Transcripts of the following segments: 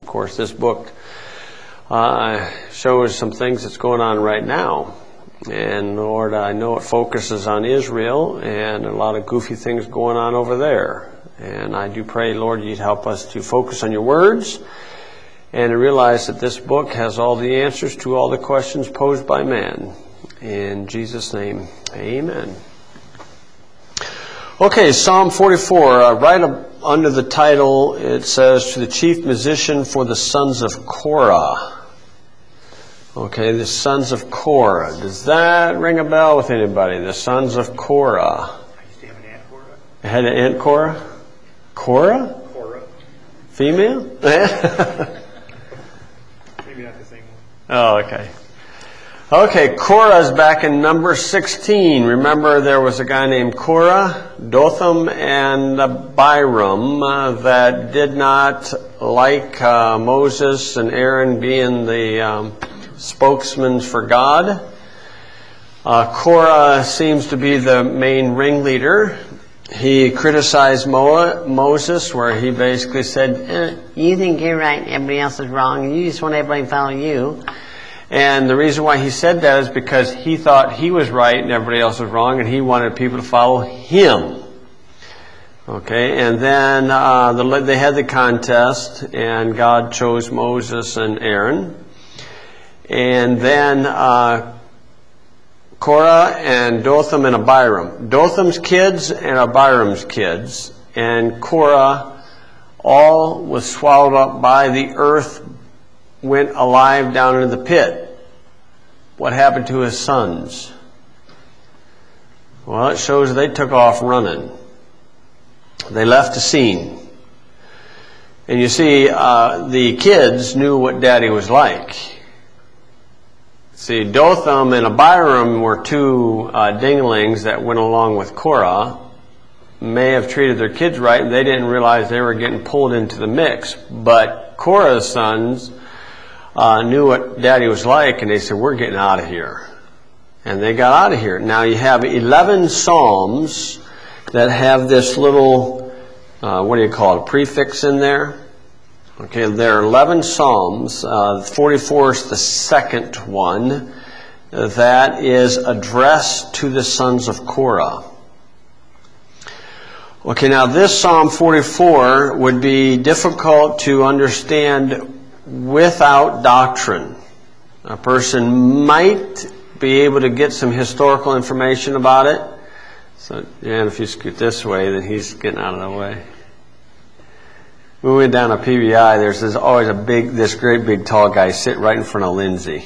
course, this book shows some things that's going on right now. And Lord, I know it focuses on Israel and a lot of goofy things going on over there. And I do pray, Lord, you'd help us to focus on your words and to realize that this book has all the answers to all the questions posed by man. In Jesus' name, amen. Okay, Psalm 44, right up under the title, it says, to the chief musician for the sons of Korah. Okay, the sons of Korah. Does that ring a bell with anybody? The sons of Korah. I used to have an aunt Korah. You had an aunt Korah? Korah? Korah. Female? Maybe not the same one. Oh, okay. Okay, Korah's back in number 16. Remember, there was a guy named Korah, Dathan, and Abiram that did not like Moses and Aaron being the spokesman for God. Korah seems to be the main ringleader. He criticized Moses, where he basically said, you think you're right and everybody else is wrong, you just want everybody to follow you. And the reason why he said that is because he thought he was right and everybody else was wrong, and he wanted people to follow him. Okay, and then they had the contest, and God chose Moses and Aaron. And then Korah and Dathan and Abiram. Dotham's kids and Abiram's kids. And Korah all was swallowed up by the earth, went alive down into the pit. What happened to his sons? Well, it shows they took off running. They left the scene. And you see, the kids knew what Daddy was like. See, Dathan and Abiram were two dinglings that went along with Korah. May have treated their kids right, and they didn't realize they were getting pulled into the mix. But Korah's sons knew what Daddy was like, and they said, we're getting out of here. And they got out of here. Now you have 11 Psalms that have this little, a prefix in there. Okay, there are 11 Psalms. 44 is the second one that is addressed to the sons of Korah. Okay, now this Psalm 44 would be difficult to understand without doctrine. A person might be able to get some historical information about it. So, and if you scoot this way, then he's getting out of the way. When we went down to PBI, there's always this great big tall guy sitting right in front of Lindsay.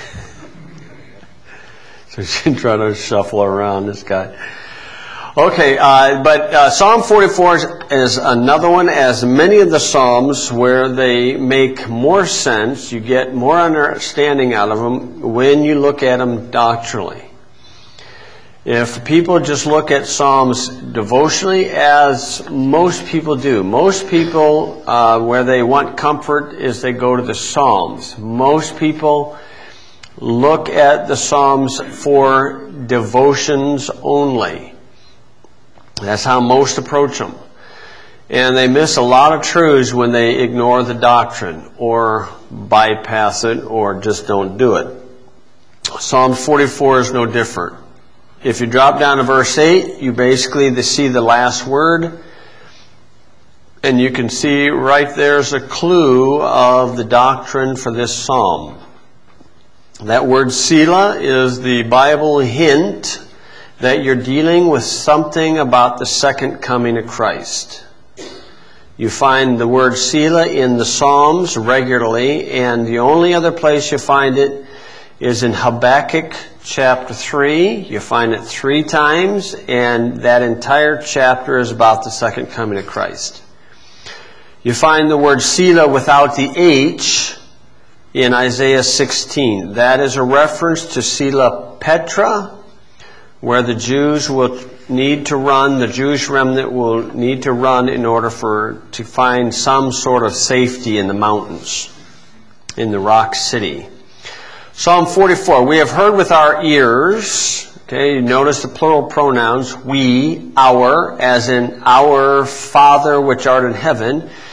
So she tried to shuffle around this guy. Okay, but Psalm 44 is another one, as many of the Psalms, where they make more sense. You get more understanding out of them when you look at them doctrinally. If people just look at Psalms devotionally, as most people do, most people, where they want comfort is they go to the Psalms. Most people look at the Psalms for devotions only. That's how most approach them. And they miss a lot of truths when they ignore the doctrine or bypass it or just don't do it. Psalm 44 is no different. If you drop down to verse 8, you basically see the last word. And you can see right there's a clue of the doctrine for this psalm. That word Selah is the Bible hint that you're dealing with something about the second coming of Christ. You find the word Selah in the Psalms regularly, and the only other place you find it is in Habakkuk chapter 3. You find it 3 times, and that entire chapter is about the second coming of Christ. You find the word Selah without the H in Isaiah 16. That is a reference to Selah Petra, where the Jews will need to run, the Jewish remnant will need to run in order to find some sort of safety in the mountains, in the rock city. Psalm 44, we have heard with our ears. Okay, you notice the plural pronouns, we, our, as in our Father which art in heaven.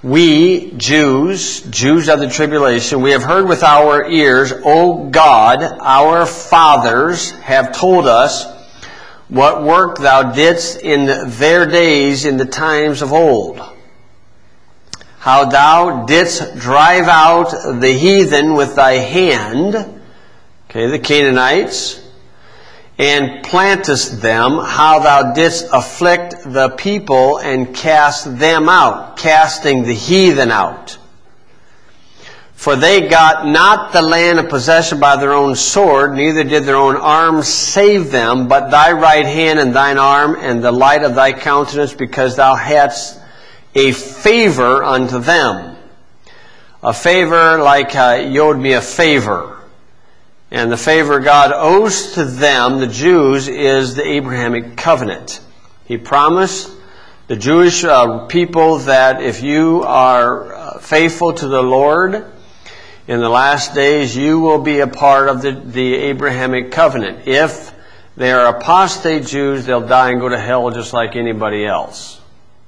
We, Jews of the tribulation, we have heard with our ears, O God, our fathers have told us what work thou didst in their days in the times of old. How thou didst drive out the heathen with thy hand, okay, the Canaanites, and plantest them, how thou didst afflict the people and cast them out, casting the heathen out. For they got not the land of possession by their own sword, neither did their own arms save them, but thy right hand and thine arm and the light of thy countenance, because thou hadst a favor unto them. A favor like you owed me a favor. And the favor God owes to them, the Jews, is the Abrahamic covenant. He promised the Jewish people that if you are faithful to the Lord in the last days, you will be a part of the Abrahamic covenant. If they are apostate Jews, they'll die and go to hell just like anybody else.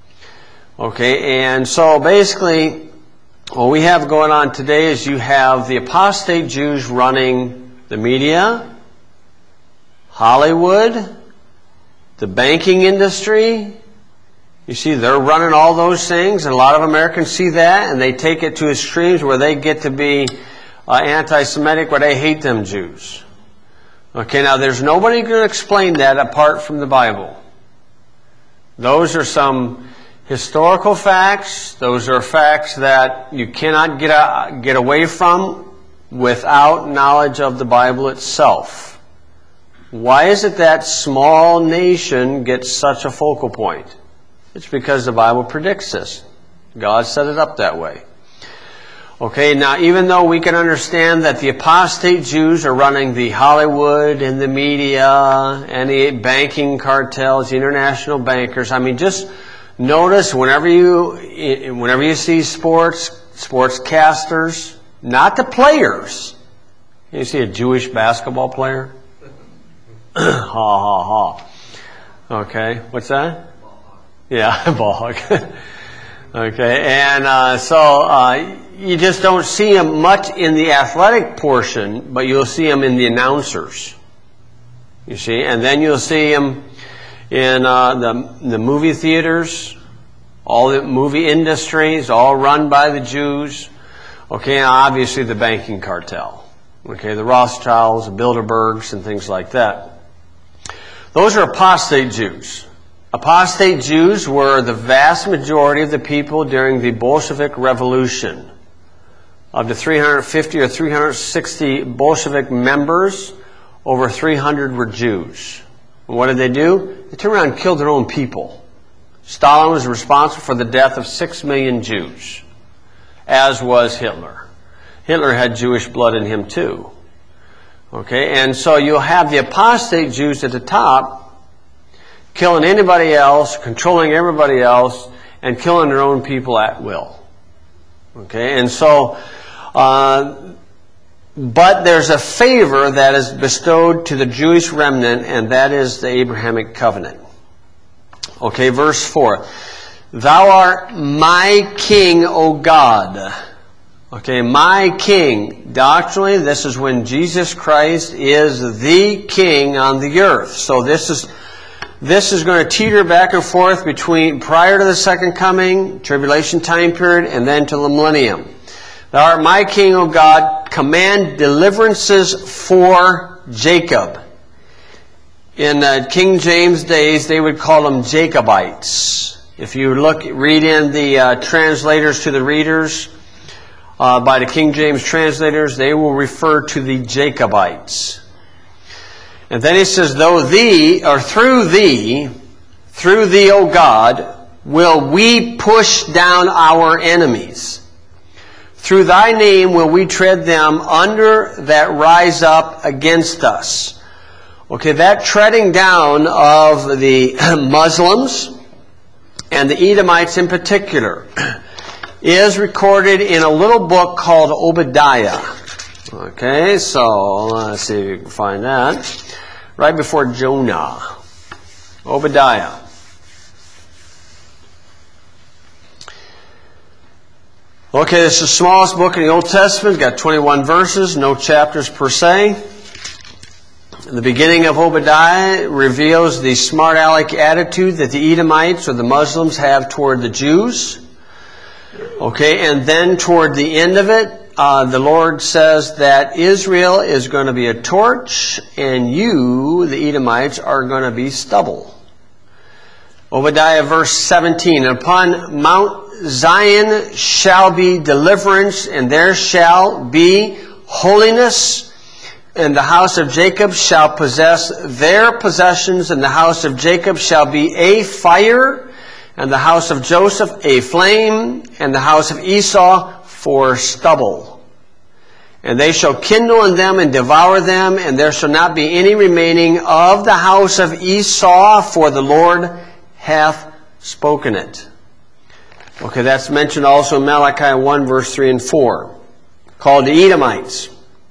Okay, and so basically what we have going on today is you have the apostate Jews running the media, Hollywood, the banking industry. You see, they're running all those things, and a lot of Americans see that, and they take it to extremes where they get to be anti-Semitic, where they hate them Jews. Okay, now there's nobody going to explain that apart from the Bible. Those are some historical facts. Those are facts that you cannot get away from without knowledge of the Bible itself. Why is it that small nation gets such a focal point? It's because the Bible predicts this. God set it up that way. Okay, now even though we can understand that the apostate Jews are running the Hollywood and the media and the banking cartels, the international bankers, I mean, just notice whenever you see sportscasters, not the players. You see a Jewish basketball player? Ha ha ha. Okay, what's that? Yeah, ball hog. Okay, and so you just don't see them much in the athletic portion, but you'll see them in the announcers. You see, and then you'll see them in the movie theaters, all the movie industries, all run by the Jews. Okay, and obviously the banking cartel. Okay, the Rothschilds, the Bilderbergs, and things like that. Those are apostate Jews. Apostate Jews were the vast majority of the people during the Bolshevik Revolution. Of the 350 or 360 Bolshevik members, over 300 were Jews. And what did they do? They turned around and killed their own people. Stalin was responsible for the death of 6 million Jews, as was Hitler. Hitler had Jewish blood in him too. Okay, and so you'll have the apostate Jews at the top, killing anybody else, controlling everybody else, and killing their own people at will. Okay, and so, but there's a favor that is bestowed to the Jewish remnant, and that is the Abrahamic covenant. Okay, verse 4. Thou art my king, O God. Okay, my king. Doctrinally, this is when Jesus Christ is the king on the earth. So this is going to teeter back and forth between prior to the second coming, tribulation time period, and then to the millennium. Thou art my king, O God. Command deliverances for Jacob. In King James days, they would call them Jacobites. If you read in the translators to the readers, by the King James translators, they will refer to the Jacobites. And then he says, through thee, O God, will we push down our enemies. Through thy name will we tread them under that rise up against us. Okay, that treading down of the Muslims and the Edomites in particular is recorded in a little book called Obadiah. Okay, so let's see if you can find that. Right before Jonah. Obadiah. Okay, this is the smallest book in the Old Testament. It's got 21 verses, no chapters per se. The beginning of Obadiah reveals the smart aleck attitude that the Edomites or the Muslims have toward the Jews. Okay, and then toward the end of it, the Lord says that Israel is going to be a torch and you, the Edomites, are going to be stubble. Obadiah verse 17, upon Mount Zion shall be deliverance, and there shall be holiness, and the house of Jacob shall possess their possessions, and the house of Jacob shall be a fire, and the house of Joseph a flame, and the house of Esau for stubble. And they shall kindle in them and devour them, and there shall not be any remaining of the house of Esau, for the Lord hath spoken it. Okay, that's mentioned also in Malachi 1, verse 3 and 4. Called the Edomites.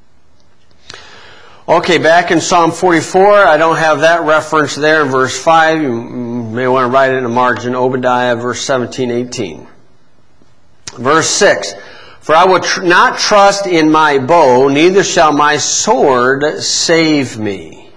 Okay, back in Psalm 44, I don't have that reference there in verse 5. You may want to write it in the margin. Obadiah, verse 17, 18. Verse 6. For I will not trust in my bow, neither shall my sword save me.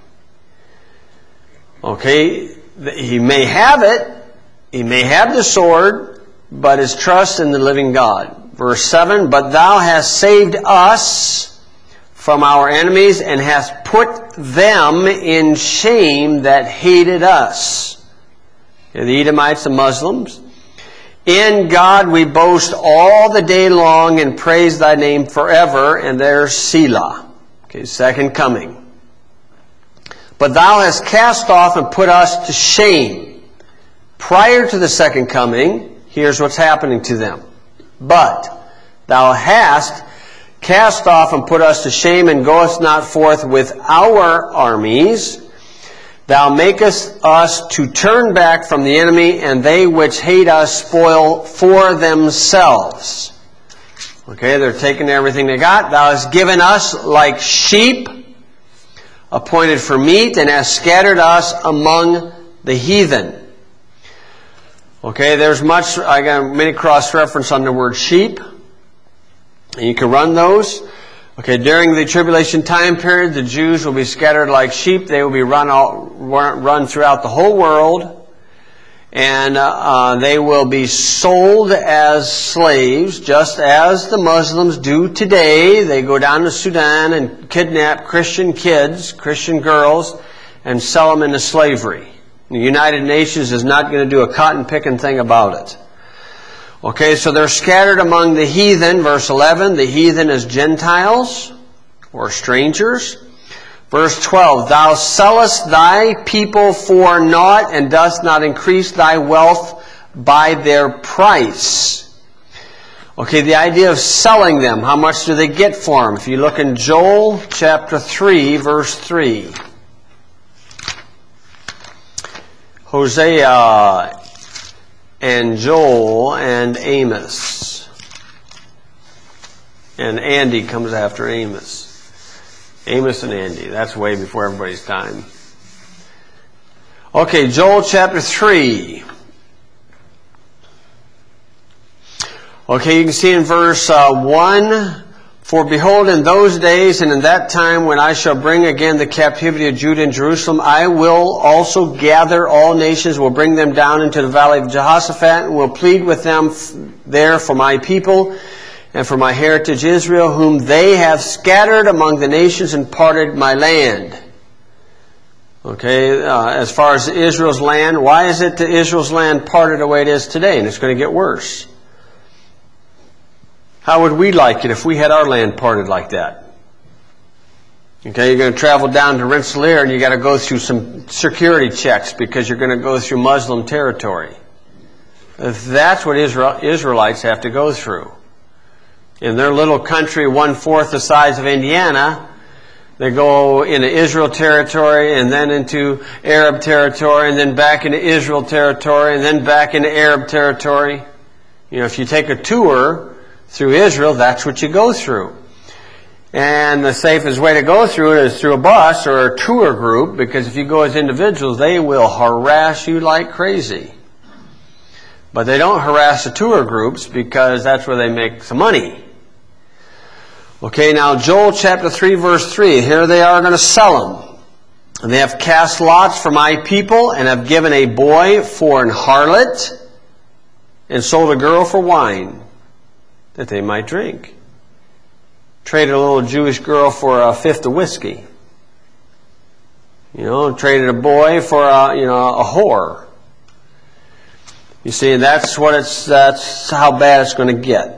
Okay, he may have it. He may have the sword, but his trust in the living God. Verse 7, but thou hast saved us from our enemies, and hast put them in shame that hated us. The Edomites, the Muslims. In God we boast all the day long, and praise thy name forever, and there's Selah. Okay, second coming. But thou hast cast off and put us to shame. Prior to the second coming, here's what's happening to them. But thou hast cast off and put us to shame, and goest not forth with our armies. Thou makest us to turn back from the enemy, and they which hate us spoil for themselves. Okay, they're taking everything they got. Thou hast given us like sheep, appointed for meat, and hast scattered us among the heathen. Okay, there's much, I got many cross-reference on the word sheep. And you can run those. Okay, during the tribulation time period, the Jews will be scattered like sheep. They will be run throughout the whole world. And they will be sold as slaves, just as the Muslims do today. They go down to Sudan and kidnap Christian kids, Christian girls, and sell them into slavery. The United Nations is not going to do a cotton-picking thing about it. Okay, so they're scattered among the heathen. Verse 11, the heathen is Gentiles or strangers. Verse 12, thou sellest thy people for naught, and dost not increase thy wealth by their price. Okay, the idea of selling them, how much do they get for them? If you look in Joel chapter 3, verse 3. Hosea and Joel and Amos. And Andy comes after Amos. Amos and Andy. That's way before everybody's time. Okay, Joel chapter 3. Okay, you can see in verse 1, for behold, in those days and in that time when I shall bring again the captivity of Judah and Jerusalem, I will also gather all nations, will bring them down into the valley of Jehoshaphat, and will plead with them there for my people and for my heritage Israel, whom they have scattered among the nations and parted my land. Okay, as far as Israel's land, why is it that Israel's land parted the way it is today? And it's going to get worse. How would we like it if we had our land parted like that? Okay, you're going to travel down to Rensselaer and you got to go through some security checks because you're going to go through Muslim territory. That's what Israelites have to go through. In their little country, 1/4 the size of Indiana, they go into Israel territory and then into Arab territory and then back into Israel territory and then back into Arab territory. You know, if you take a tour through Israel, that's what you go through. And the safest way to go through it is through a bus or a tour group, because if you go as individuals, they will harass you like crazy. But they don't harass the tour groups because that's where they make some money. Okay, now Joel chapter 3 verse 3. Here they are going to sell them. And they have cast lots for my people and have given a boy for an harlot and sold a girl for wine that they might drink. Traded a little Jewish girl for a fifth of whiskey. Traded a boy for a whore. You see, that's how bad it's going to get.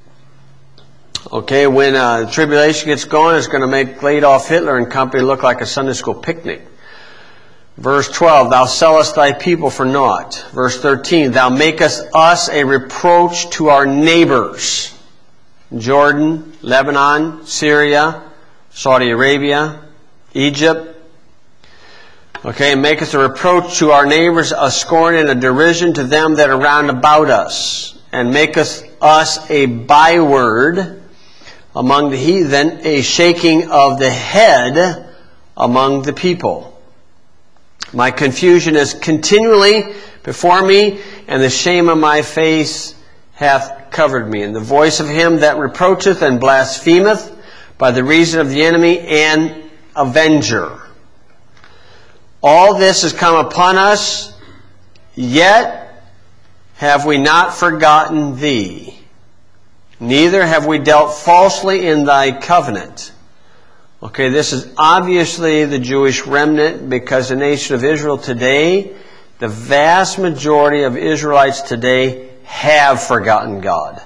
Okay, when the tribulation gets going, it's going to make Adolf Hitler and company look like a Sunday school picnic. Verse 12, thou sellest thy people for naught. Verse 13, thou makest us a reproach to our neighbors. Jordan, Lebanon, Syria, Saudi Arabia, Egypt. Okay, and makest a reproach to our neighbors, a scorn and a derision to them that are round about us. And makest us a byword among the heathen, a shaking of the head among the people. My confusion is continually before me, and the shame of my face hath covered me. And the voice of him that reproacheth and blasphemeth by the reason of the enemy and avenger. All this has come upon us, yet have we not forgotten thee. Neither have we dealt falsely in thy covenant. Okay, this is obviously the Jewish remnant, because the nation of Israel today, the vast majority of Israelites today have forgotten God.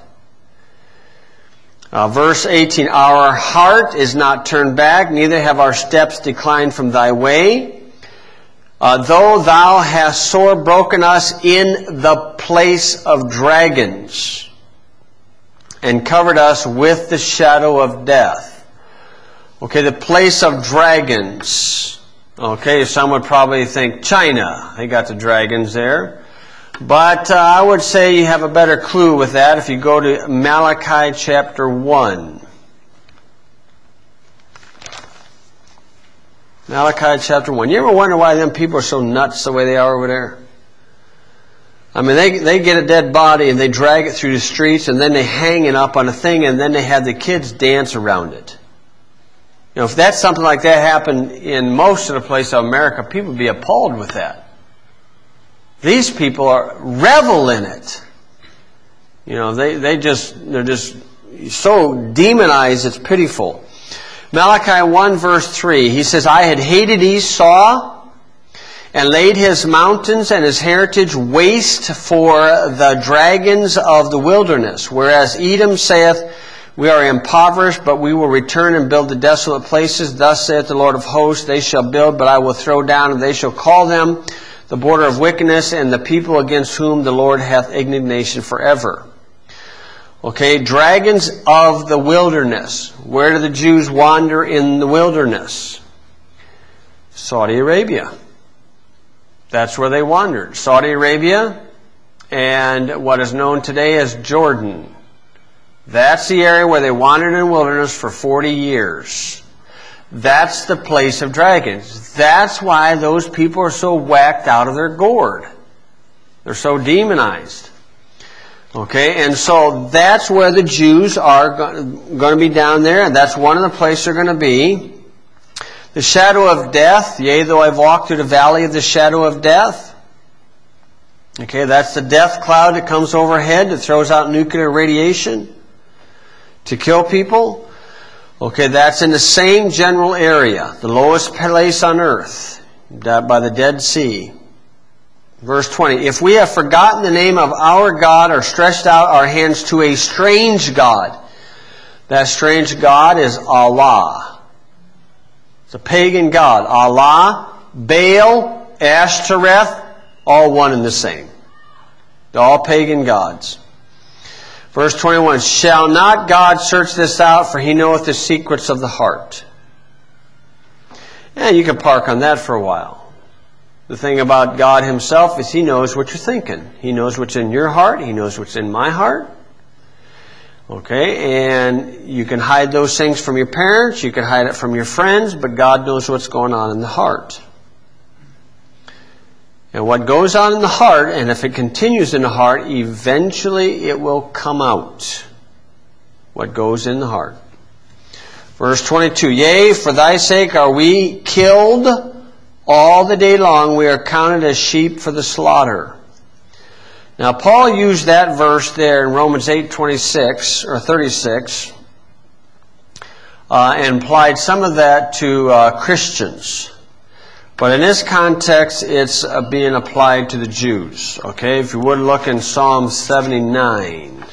Verse 18, our heart is not turned back, neither have our steps declined from thy way. Though thou hast sore broken us in the place of dragons, and covered us with the shadow of death. Okay, the place of dragons. Okay, some would probably think China. They got the dragons there. But I would say you have a better clue with that if you go to Malachi chapter 1. Malachi chapter 1. You ever wonder why them people are so nuts the way they are over there? I mean, they get a dead body and they drag it through the streets and then they hang it up on a thing and then they have the kids dance around it. If that's something like that happened in most of the places of America, people would be appalled with that. These people revel in it. They're just so demonized, it's pitiful. Malachi 1 verse 3, he says, I had hated Esau, and laid his mountains and his heritage waste for the dragons of the wilderness. Whereas Edom saith, we are impoverished, but we will return and build the desolate places. Thus saith the Lord of hosts, they shall build, but I will throw down, and they shall call them the border of wickedness, and the people against whom the Lord hath indignation forever. Okay, dragons of the wilderness. Where do the Jews wander in the wilderness? Saudi Arabia. That's where they wandered. Saudi Arabia and what is known today as Jordan. That's the area where they wandered in the wilderness for 40 years. That's the place of dragons. That's why those people are so whacked out of their gourd. They're so demonized. Okay, and so that's where the Jews are going to be down there, and that's one of the places they're going to be. The shadow of death, yea, though I walk through the valley of the shadow of death. Okay, that's the death cloud that comes overhead that throws out nuclear radiation to kill people. Okay, that's in the same general area, the lowest place on earth, by the Dead Sea. Verse 20, if we have forgotten the name of our God or stretched out our hands to a strange God, that strange God is Allah. It's a pagan god. Allah, Baal, Ashtoreth, all one and the same. They're all pagan gods. Verse 21, shall not God search this out, for he knoweth the secrets of the heart? And you can park on that for a while. The thing about God himself is he knows what you're thinking. He knows what's in your heart. He knows what's in my heart. Okay, and you can hide those things from your parents, you can hide it from your friends, but God knows what's going on in the heart. And what goes on in the heart, and if it continues in the heart, eventually it will come out. What goes in the heart. Verse 22, yea, for thy sake are we killed all the day long. We are counted as sheep for the slaughter. Now, Paul used that verse there in Romans 8:26 or 36 and applied some of that to Christians. But in this context, it's being applied to the Jews. Okay, if you would look in Psalm 79.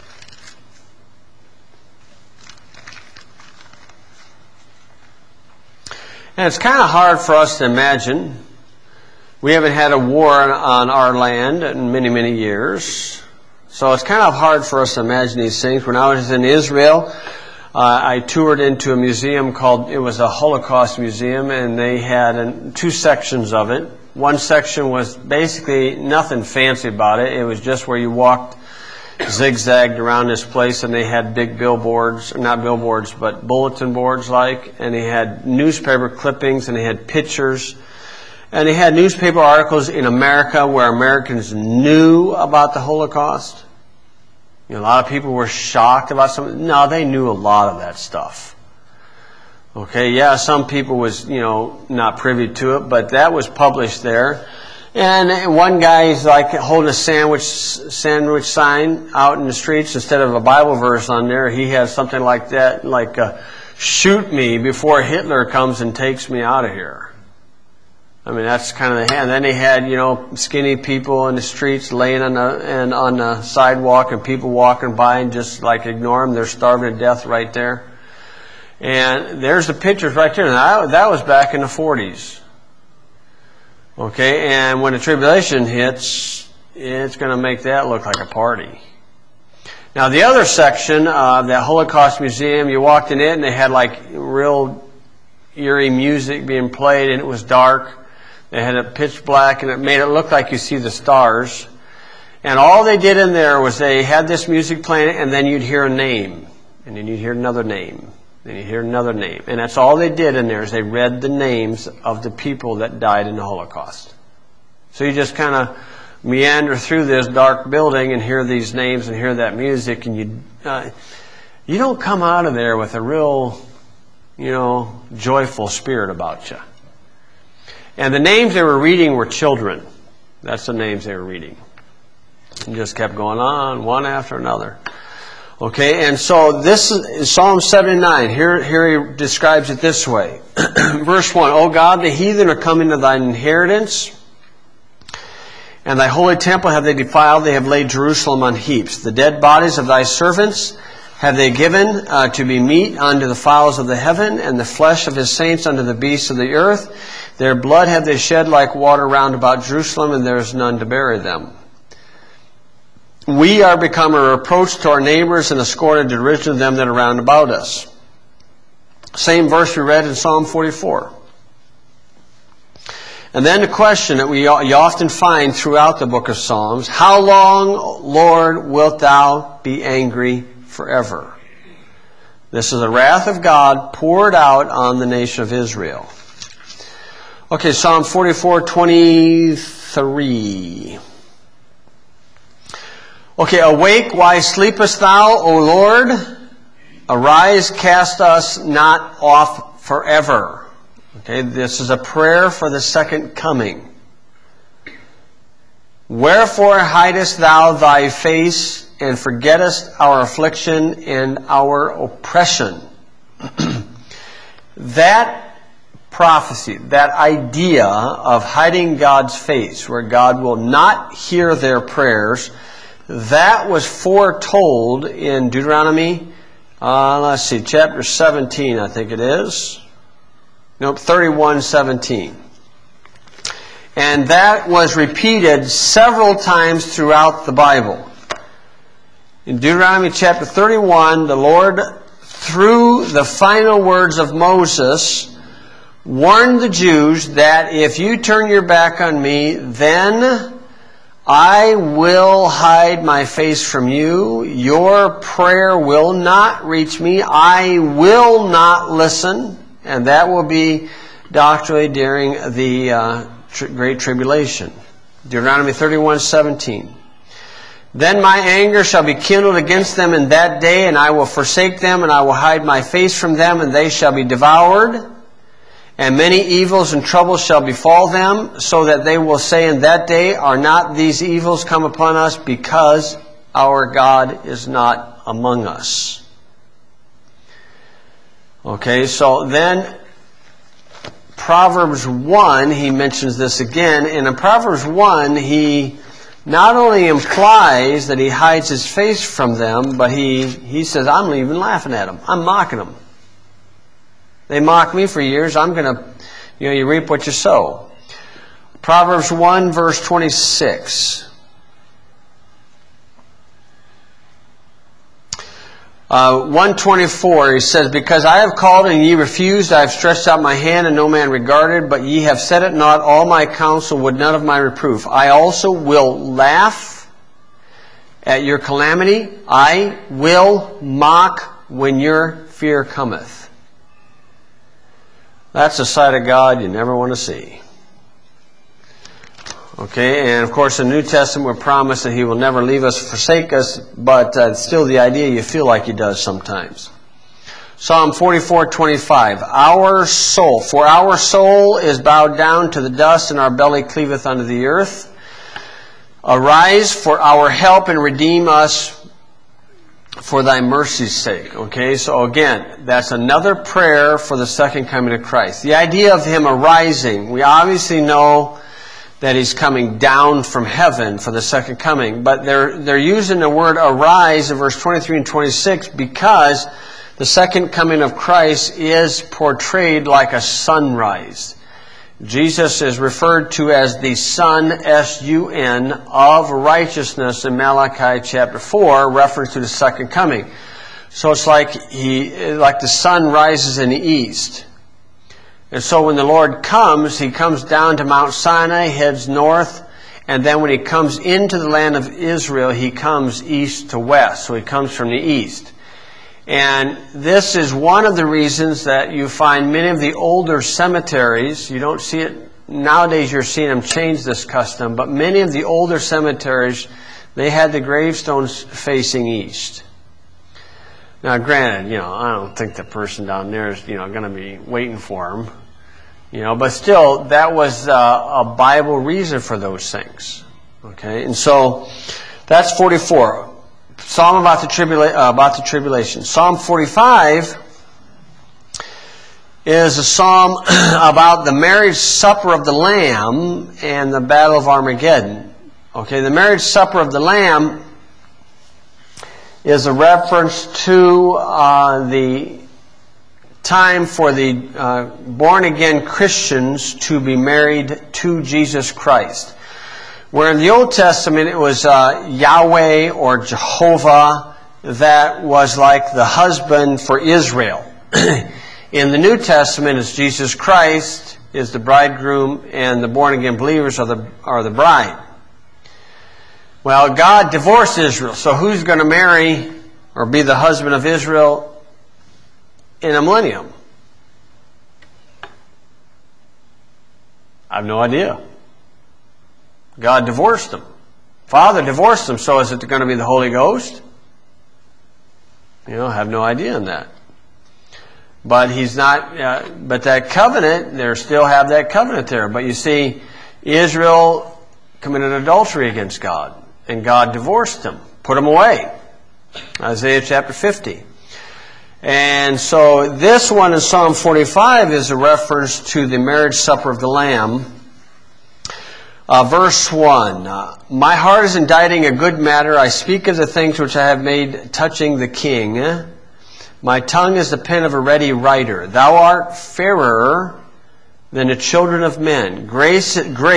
And it's kind of hard for us to imagine. We haven't had a war on our land in many, many years. So it's kind of hard for us to imagine these things. When I was in Israel, I toured into a museum it was a Holocaust museum, and they had two sections of it. One section was basically nothing fancy about it. It was just where you walked zigzagged around this place, and they had big billboards, not billboards, but bulletin boards and they had newspaper clippings, and they had pictures, and they had newspaper articles in America where Americans knew about the Holocaust. A lot of people were shocked about something. No, they knew a lot of that stuff. Okay, yeah, some people was, not privy to it, but that was published there. And one guy is holding a sandwich sign out in the streets. Instead of a Bible verse on there, he has something like that, shoot me before Hitler comes and takes me out of here. I mean, that's kind of the hand. Then they had, skinny people in the streets laying on the sidewalk, and people walking by and just ignore them. They're starving to death right there. And there's the pictures right there. Now, that was back in the 40s. Okay, and when the tribulation hits, it's going to make that look like a party. Now, the other section of that Holocaust Museum, you walked in it, and they had real eerie music being played, and it was dark. They had it pitch black, and it made it look like you see the stars. And all they did in there was they had this music playing, and then you'd hear a name, and then you'd hear another name, then you'd hear another name. And that's all they did in there is they read the names of the people that died in the Holocaust. So you just kind of meander through this dark building and hear these names and hear that music, and you don't come out of there with a real, joyful spirit about you. And the names they were reading were children. That's the names they were reading. And just kept going on, one after another. Okay, and so this is Psalm 79. Here he describes it this way. Verse 1, O God, the heathen are come into thine inheritance, and thy holy temple have they defiled. They have laid Jerusalem on heaps. The dead bodies of thy servants have they given to be meat unto the fowls of the heaven, and the flesh of his saints unto the beasts of the earth. Their blood have they shed like water round about Jerusalem, and there is none to bury them. We are become a reproach to our neighbors and a scorn and derision of them that are round about us. Same verse we read in Psalm 44. And then the question that you often find throughout the book of Psalms, how long, Lord, wilt thou be angry forever? This is the wrath of God poured out on the nation of Israel. Okay, Psalm 44:23. Okay, awake, why sleepest thou, O Lord? Arise, cast us not off forever. Okay, this is a prayer for the second coming. Wherefore hidest thou thy face, and forgettest our affliction and our oppression? That prophecy, that idea of hiding God's face, where God will not hear their prayers, that was foretold in Deuteronomy, chapter 17, I think it is. 31:17. And that was repeated several times throughout the Bible. In Deuteronomy chapter 31, the Lord, through the final words of Moses, warned the Jews that if you turn your back on me, then I will hide my face from you. Your prayer will not reach me. I will not listen. And that will be doctrinally during the Great Tribulation. Deuteronomy 31:17. Then my anger shall be kindled against them in that day, and I will forsake them, and I will hide my face from them, and they shall be devoured. And many evils and troubles shall befall them, so that they will say in that day, are not these evils come upon us, because our God is not among us? Okay, so then Proverbs 1, he mentions this again, and in Proverbs 1, he not only implies that he hides his face from them, but he says, I'm not even laughing at them. I'm mocking them. They mocked me for years. I'm going to, you reap what you sow. Proverbs 1, verse 26. 124, he says, because I have called and ye refused, I have stretched out my hand and no man regarded, but ye have set it not, all my counsel would none of my reproof. I also will laugh at your calamity. I will mock when your fear cometh. That's a sight of God you never want to see. Okay, and of course the New Testament will promise that He will never leave us or forsake us, but still the idea you feel like He does sometimes. Psalm 44:25. For our soul is bowed down to the dust, and our belly cleaveth unto the earth. Arise for our help, and redeem us for thy mercy's sake. Okay, so again, that's another prayer for the second coming of Christ. The idea of Him arising, we obviously know that He's coming down from heaven for the second coming. But they're using the word arise in verse 23 and 26 because the second coming of Christ is portrayed like a sunrise. Jesus is referred to as the Son, S-U-N, of righteousness in Malachi chapter 4, reference to the second coming. So it's like the sun rises in the east. And so when the Lord comes, He comes down to Mount Sinai, heads north, and then when He comes into the land of Israel, He comes east to west. So He comes from the east. And this is one of the reasons that you find many of the older cemeteries, you don't see it, nowadays you're seeing them change this custom, but many of the older cemeteries, they had the gravestones facing east. Now, granted, I don't think the person down there is, going to be waiting for him. But still, that was a Bible reason for those things. Okay, and so that's 44. Psalm about the tribulation. Psalm 45 is a psalm about the marriage supper of the Lamb and the battle of Armageddon. Okay, the marriage supper of the Lamb is a reference to the time for the born-again Christians to be married to Jesus Christ. Where in the Old Testament it was Yahweh or Jehovah that was like the husband for Israel. In the New Testament it's Jesus Christ is the bridegroom and the born-again believers are the bride. Well, God divorced Israel, so who's going to marry or be the husband of Israel in a millennium? I have no idea. God divorced them. Father divorced them, so is it going to be the Holy Ghost? I have no idea on that. But He's not, but that covenant, they still have that covenant there. But you see, Israel committed adultery against God. And God divorced them, put them away. Isaiah chapter 50. And so this one in Psalm 45 is a reference to the marriage supper of the Lamb. Verse 1. My heart is inditing a good matter. I speak of the things which I have made touching the king. My tongue is the pen of a ready writer. Thou art fairer than the children of men. Grace.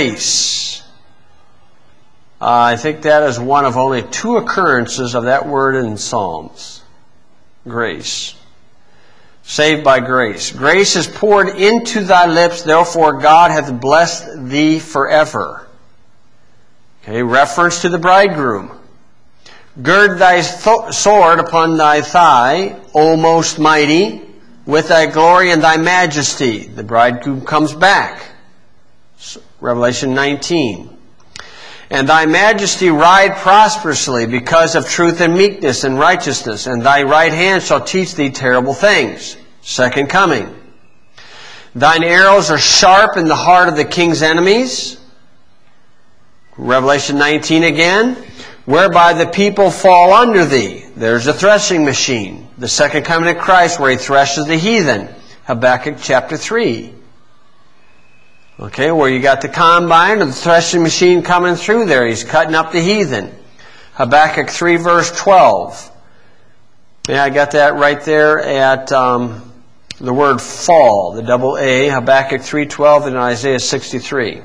I think that is one of only 2 occurrences of that word in Psalms. Grace. Saved by grace. Grace is poured into thy lips, therefore God hath blessed thee forever. Okay, reference to the bridegroom. Gird thy sword upon thy thigh, O most mighty, with thy glory and thy majesty. The bridegroom comes back. Revelation 19. And thy majesty ride prosperously because of truth and meekness and righteousness. And thy right hand shall teach thee terrible things. Second coming. Thine arrows are sharp in the heart of the king's enemies. Revelation 19 again. Whereby the people fall under thee. There's a threshing machine. The second coming of Christ where he threshes the heathen. Habakkuk chapter 3. Okay, where you got the combine or the threshing machine coming through there. He's cutting up the heathen. Habakkuk 3 verse 12. Yeah, I got that right there at the word fall, the double A, Habakkuk 3:12 and Isaiah 63.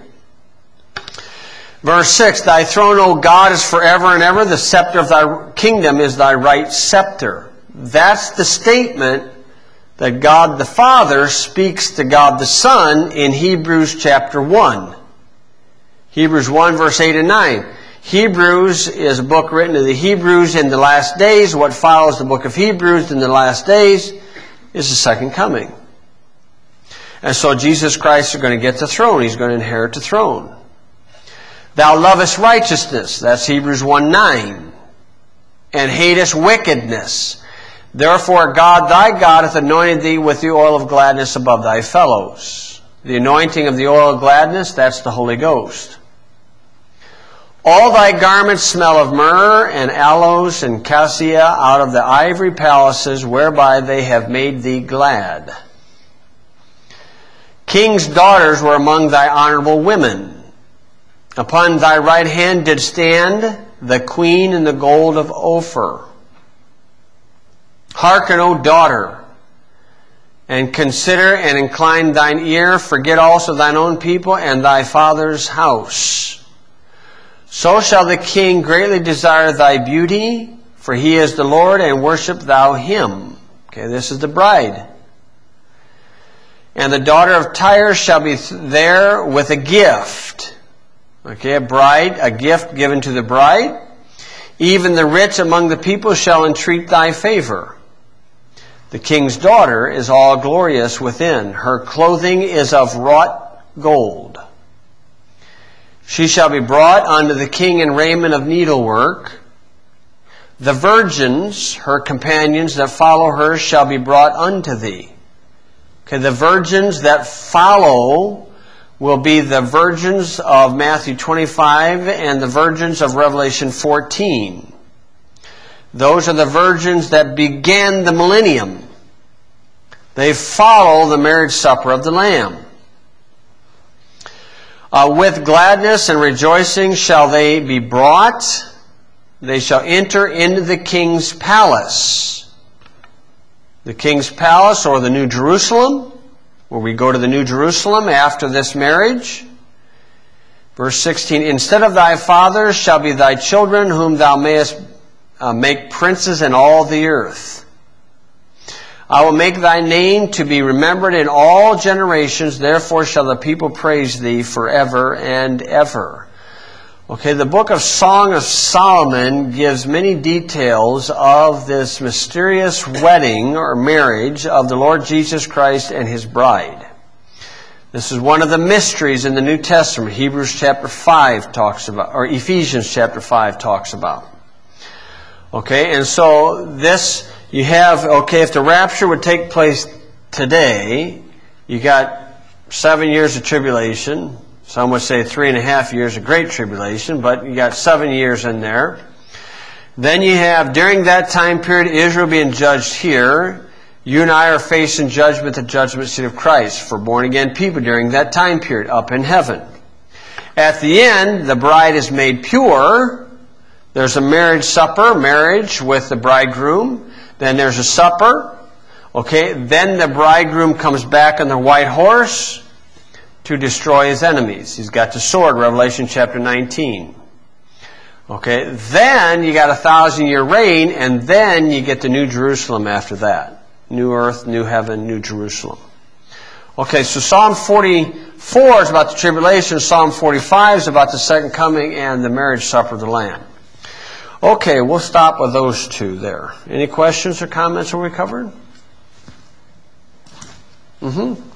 Verse 6, thy throne, O God, is forever and ever. The scepter of thy kingdom is thy right scepter. That's the statement that God the Father speaks to God the Son in Hebrews chapter 1. Hebrews 1 verse 8 and 9. Hebrews is a book written to the Hebrews in the last days. What follows the book of Hebrews in the last days is the second coming. And so Jesus Christ is going to get the throne. He's going to inherit the throne. Thou lovest righteousness. That's Hebrews 1:9. And hatest wickedness. Therefore God thy God hath anointed thee with the oil of gladness above thy fellows. The anointing of the oil of gladness, that's the Holy Ghost. All thy garments smell of myrrh and aloes and cassia out of the ivory palaces whereby they have made thee glad. King's daughters were among thy honorable women. Upon thy right hand did stand the queen in the gold of Ophir. Hearken, O daughter, and consider and incline thine ear. Forget also thine own people and thy father's house. So shall the king greatly desire thy beauty, for he is the Lord, and worship thou him. Okay, this is the bride. And the daughter of Tyre shall be there with a gift. Okay, a bride, a gift given to the bride. Even the rich among the people shall entreat thy favor. The king's daughter is all glorious within. Her clothing is of wrought gold. She shall be brought unto the king in raiment of needlework. The virgins, her companions that follow her, shall be brought unto thee. Okay, the virgins that follow will be the virgins of Matthew 25 and the virgins of Revelation 14. Those are the virgins that began the millennium. They follow the marriage supper of the Lamb. With gladness and rejoicing shall they be brought. They shall enter into the king's palace. The king's palace, or the New Jerusalem, where we go to the New Jerusalem after this marriage. Verse 16, instead of thy fathers shall be thy children, whom thou mayest make princes in all the earth. I will make thy name to be remembered in all generations, therefore shall the people praise thee forever and ever. Okay, the book of Song of Solomon gives many details of this mysterious wedding or marriage of the Lord Jesus Christ and his bride. This is one of the mysteries in the New Testament. Hebrews chapter 5 talks about, or Ephesians chapter 5 talks about. Okay, and so this, you have, okay, if the rapture would take place today, you got 7 years of tribulation. Some would say 3.5 years of great tribulation, but you got 7 years in there. Then you have, during that time period, Israel being judged here. You and I are facing judgment, the judgment seat of Christ for born-again people during that time period up in heaven. At the end, the bride is made pure. There's a marriage supper, marriage with the bridegroom. Then there's a supper. Okay, then the bridegroom comes back on the white horse to destroy his enemies. He's got the sword, Revelation chapter 19. Okay, then you got 1,000-year reign, and then you get the New Jerusalem after that. New earth, new heaven, new Jerusalem. Okay, so Psalm 44 is about the tribulation. Psalm 45 is about the second coming and the marriage supper of the Lamb. Okay, we'll stop with those two there. Any questions or comments are we covered? Mm-hmm.